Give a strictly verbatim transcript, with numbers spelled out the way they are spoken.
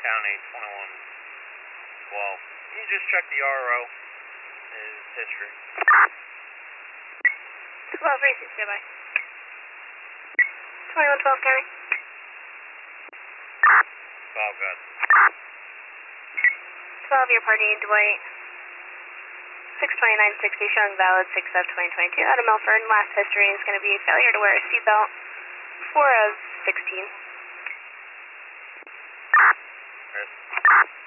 County twenty-one twelve. Can you just check the R O, his history? twelve racing, standby. twenty-one twelve, County. twelve, good. twelve, your party, Dwight. six twenty-nine sixty, showing valid, six of twenty twenty-two. Out of Milford, last history is going to be failure to wear a seatbelt, four of sixteen. Chris.